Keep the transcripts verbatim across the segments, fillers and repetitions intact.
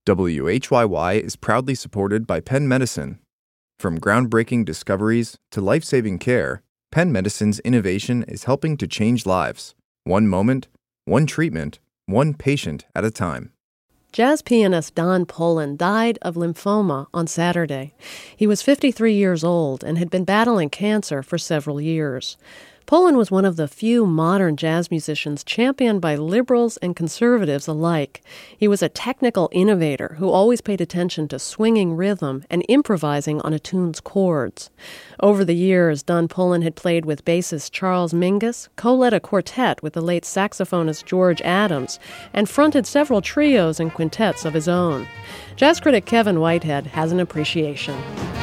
W H Y Y is proudly supported by Penn Medicine. From groundbreaking discoveries to life-saving care, Penn Medicine's innovation is helping to change lives, one moment, one treatment, one patient at a time. Jazz pianist Don Pullen died of lymphoma on Saturday. He was fifty-three years old and had been battling cancer for several years. Pullen was one of the few modern jazz musicians championed by liberals and conservatives alike. He was a technical innovator who always paid attention to swinging rhythm and improvising on a tune's chords. Over the years, Don Pullen had played with bassist Charles Mingus, co-led a quartet with the late saxophonist George Adams, and fronted several trios and quintets of his own. Jazz critic Kevin Whitehead has an appreciation.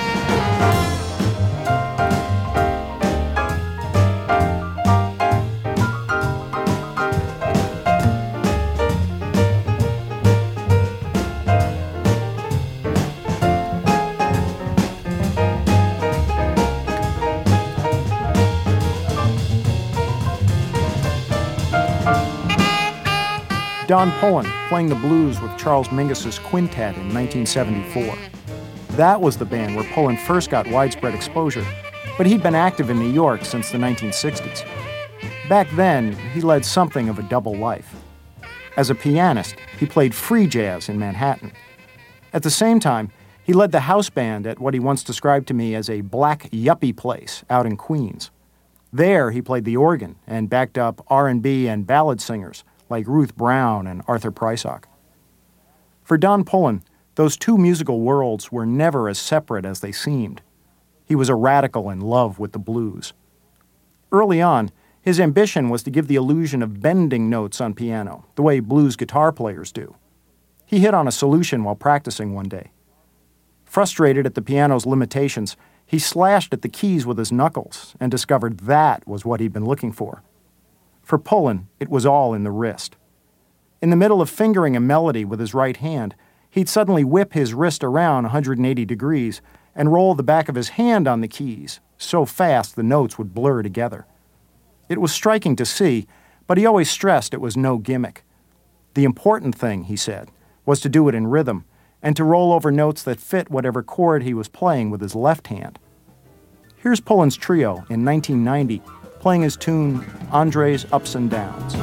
Don Pullen playing the blues with Charles Mingus's quintet in nineteen seventy-four. That was the band where Pullen first got widespread exposure, but he'd been active in New York since the nineteen sixties. Back then, he led something of a double life. As a pianist, he played free jazz in Manhattan. At the same time, he led the house band at what he once described to me as a black yuppie place out in Queens. There, he played the organ and backed up R and B and ballad singers like Ruth Brown and Arthur Prysock. For Don Pullen, those two musical worlds were never as separate as they seemed. He was a radical in love with the blues. Early on, his ambition was to give the illusion of bending notes on piano, the way blues guitar players do. He hit on a solution while practicing one day. Frustrated at the piano's limitations, he slashed at the keys with his knuckles and discovered that was what he'd been looking for. For Pullen, it was all in the wrist. In the middle of fingering a melody with his right hand, he'd suddenly whip his wrist around one hundred eighty degrees and roll the back of his hand on the keys, so fast the notes would blur together. It was striking to see, but he always stressed it was no gimmick. The important thing, he said, was to do it in rhythm and to roll over notes that fit whatever chord he was playing with his left hand. Here's Pullen's trio in nineteen ninety, playing his tune, Andre's Ups and Downs.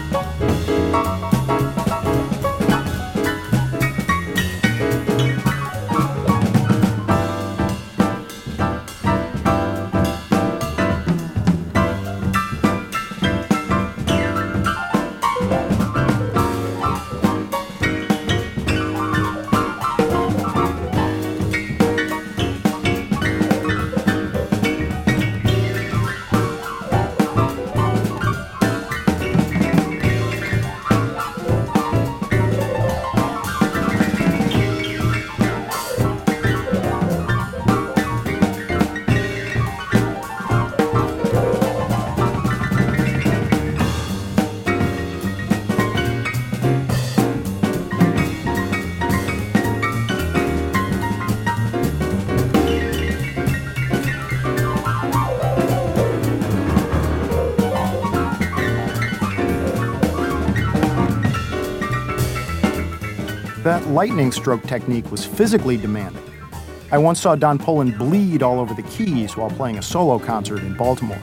That lightning stroke technique was physically demanding. I once saw Don Pullen bleed all over the keys while playing a solo concert in Baltimore.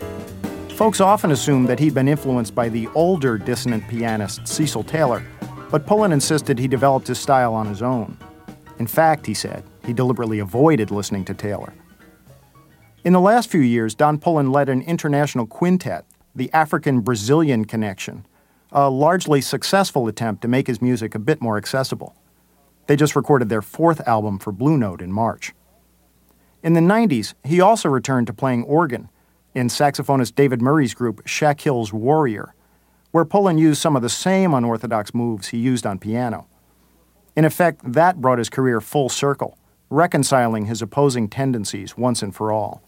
Folks often assume that he'd been influenced by the older dissonant pianist Cecil Taylor, but Pullen insisted he developed his style on his own. In fact, he said, he deliberately avoided listening to Taylor. In the last few years, Don Pullen led an international quintet, the African-Brazilian Connection, a largely successful attempt to make his music a bit more accessible. They just recorded their fourth album for Blue Note in March. In the nineties, he also returned to playing organ in saxophonist David Murray's group Shakil's Warrior, where Pullen used some of the same unorthodox moves he used on piano. In effect, that brought his career full circle, reconciling his opposing tendencies once and for all.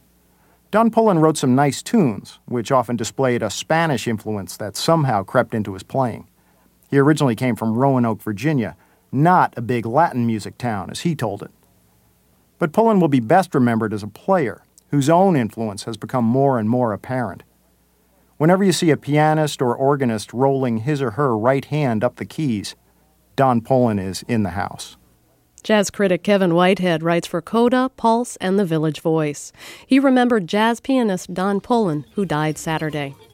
Don Pullen wrote some nice tunes, which often displayed a Spanish influence that somehow crept into his playing. He originally came from Roanoke, Virginia, not a big Latin music town, as he told it. But Pullen will be best remembered as a player, whose own influence has become more and more apparent. Whenever you see a pianist or organist rolling his or her right hand up the keys, Don Poland is in the house. Jazz critic Kevin Whitehead writes for Coda, Pulse, and The Village Voice. He remembered jazz pianist Don Poland, who died Saturday.